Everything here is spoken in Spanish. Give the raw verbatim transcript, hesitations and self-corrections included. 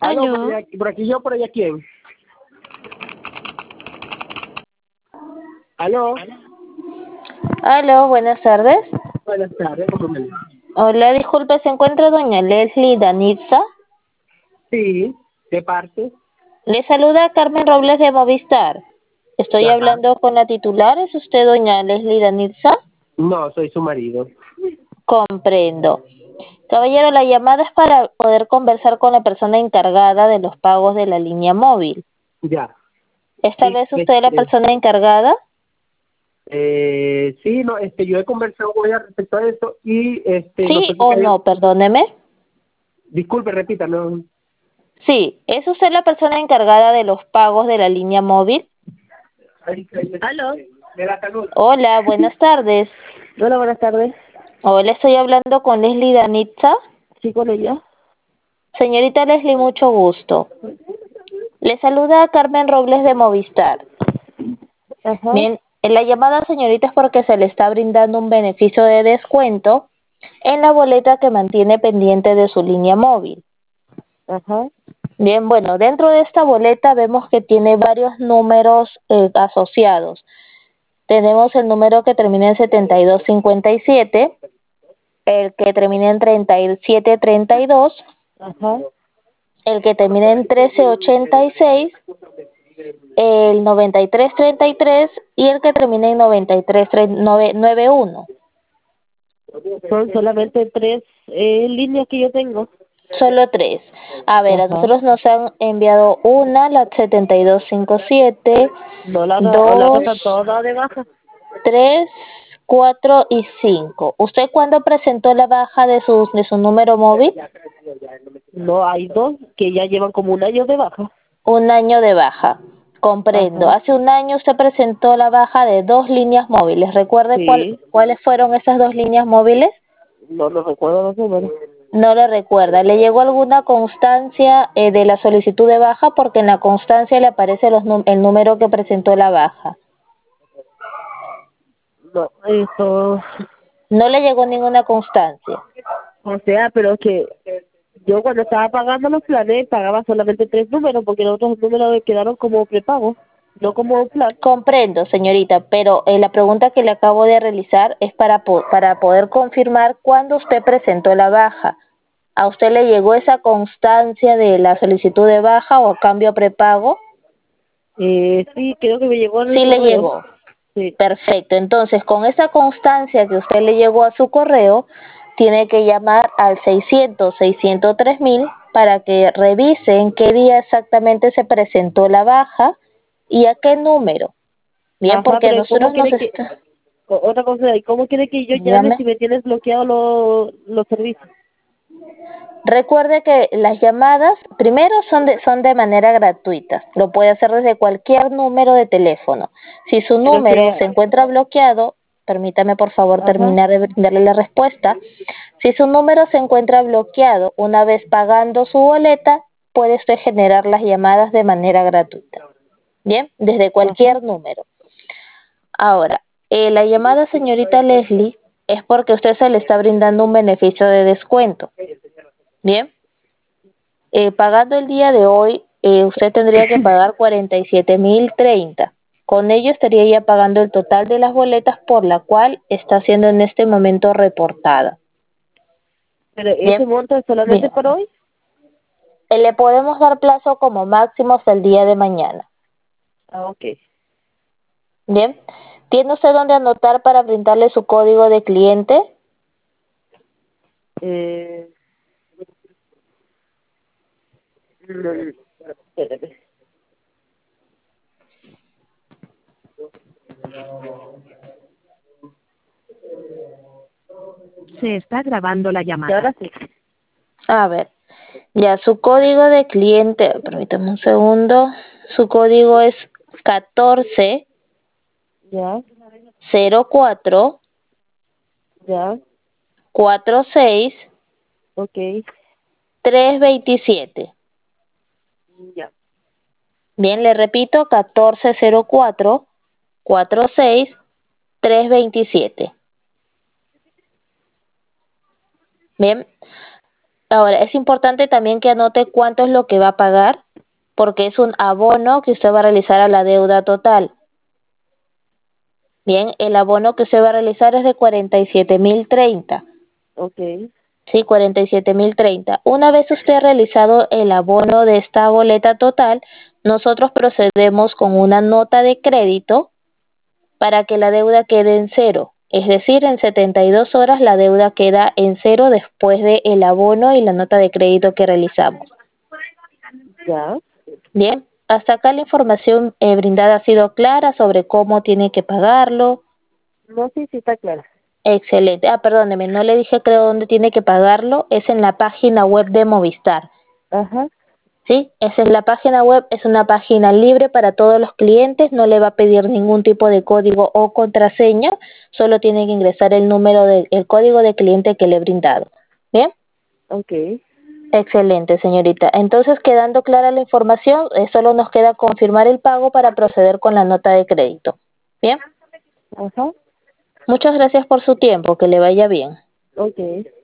Aló, por, Aló. allá- por aquí yo, por allá quién. Aló. Aló, buenas tardes. Buenas tardes, ¿cómo me llama? Hola, disculpe, ¿se encuentra doña Leslie Danitza? Sí, ¿de parte? Le saluda Carmen Robles de Movistar. Estoy Ajá. hablando con la titular. ¿Es usted doña Leslie Danitza? No, soy su marido. Comprendo. Caballero, la llamada es para poder conversar con la persona encargada de los pagos de la línea móvil. Ya. ¿Es tal Sí, vez usted la este, persona encargada? eh, sí, no, este, yo he conversado con ella respecto a eso y, este, ¿Sí nosotros o queremos, no? Perdóneme. disculpe, repítame. Sí, ¿es usted la persona encargada de los pagos de la línea móvil? Aló. De la salud. Hola, buenas tardes. Hola, buenas tardes. Hola, estoy hablando con Leslie Danitza. Sí, con ella. Señorita Leslie, mucho gusto. Le saluda Carmen Robles de Movistar. Ajá, Bien, en la llamada, señorita, es porque se le está brindando un beneficio de descuento en la boleta que mantiene pendiente de su línea móvil. ajá. Bien, bueno, dentro de esta boleta vemos que tiene varios números eh, asociados. Tenemos el número que termina en setenta y dos cincuenta y siete, el que termina en treinta y siete treinta y dos, Ajá. el que termina en trece ochenta y seis, el noventa y tres treinta y tres y el que termina en noventa y tres noventa y uno. Son solamente tres eh, líneas que yo tengo. Solo tres. A ver, a Ajá. nosotros nos han enviado una, la setenta y dos cincuenta y siete, No la da, o la dos, otra toda de baja. tres, cuatro y cinco. ¿Usted cuándo presentó la baja de su, de su número móvil? No, hay dos que ya llevan como un año de baja. Un año de baja. Comprendo. Ajá. Hace un año usted presentó la baja de dos líneas móviles. ¿Recuerde cuál, Sí. cuáles fueron esas dos líneas móviles? No, no recuerdo los números. No lo recuerda. ¿Le llegó alguna constancia eh, de la solicitud de baja? Porque en la constancia le aparece los num- el número que presentó la baja. No, eso. No le llegó ninguna constancia. O sea, pero que yo cuando estaba pagando los planes pagaba solamente tres números porque los otros números me quedaron como prepago, no como plan. Comprendo, señorita, pero eh, la pregunta que le acabo de realizar es para, po- para poder confirmar cuándo usted presentó la baja. ¿A usted le llegó esa constancia de la solicitud de baja o cambio a prepago? Eh, sí, creo que me llegó en el Sí le correo. llegó. Sí. Perfecto. Entonces, con esa constancia que usted le llegó a su correo, tiene que llamar al seiscientos seiscientos tres mil para que revisen qué día exactamente se presentó la baja y a qué número. Bien, Ajá, porque a pero ¿cómo nosotros nos quiere que, está... o- otra cosa, ¿y cómo quiere que yo llame Dígame. si me tienes bloqueado los los servicios? Recuerde que las llamadas, primero, son de, son de manera gratuita. Lo puede hacer desde cualquier número de teléfono. Si su Pero número que, se encuentra bloqueado, permítame por favor ajá, terminar de darle la respuesta. Si su número se encuentra bloqueado, una vez pagando su boleta, puede usted generar las llamadas de manera gratuita. Bien, desde ajá, cualquier número. Ahora, eh, la llamada, señorita Leslie, es porque usted se le está brindando un beneficio de descuento. Bien. Eh, pagando el día de hoy, eh, usted tendría que pagar cuarenta y siete mil treinta. Con ello estaría ya pagando el total de las boletas por la cual está siendo en este momento reportada. pero Bien, ese monto es bien. solamente para hoy. Eh, le podemos dar plazo como máximo hasta el día de mañana. Ah, ok. Bien, ¿tiene usted dónde anotar para brindarle su código de cliente? Eh, no, espérame. Se está grabando la Y llamada. ahora sí. A ver, ya su código de cliente, permítame un segundo, su código es catorce Ya, cero cuatro ya, cuatro seis ok, tres veintisiete. ya. Bien, le repito, catorce cero cuatro cuatro seis tres veintisiete. Bien, Ahora, es importante también que anote cuánto es lo que va a pagar, porque es un abono que usted va a realizar a la deuda total. Bien, el abono que usted va a realizar es de cuarenta y siete mil treinta. Ok. Sí, cuarenta y siete mil treinta. Una vez usted ha realizado el abono de esta boleta total, nosotros procedemos con una nota de crédito para que la deuda quede en cero. Es decir, en setenta y dos horas la deuda queda en cero después del abono y la nota de crédito que realizamos. Ya. Bien, hasta acá la información eh, brindada ha sido clara sobre cómo tiene que pagarlo. No, sí, sí está clara. Excelente. Ah, perdóneme, no le dije creo dónde tiene que pagarlo. Es en la página web de Movistar. Ajá. Sí, esa es la página web, es una página libre para todos los clientes, no le va a pedir ningún tipo de código o contraseña, solo tiene que ingresar el número de, el código de cliente que le he brindado. Bien, Ok. excelente, señorita. Entonces, quedando clara la información, eh, solo nos queda confirmar el pago para proceder con la nota de crédito. Bien, Ajá. muchas gracias por su tiempo, que le vaya bien. Ok.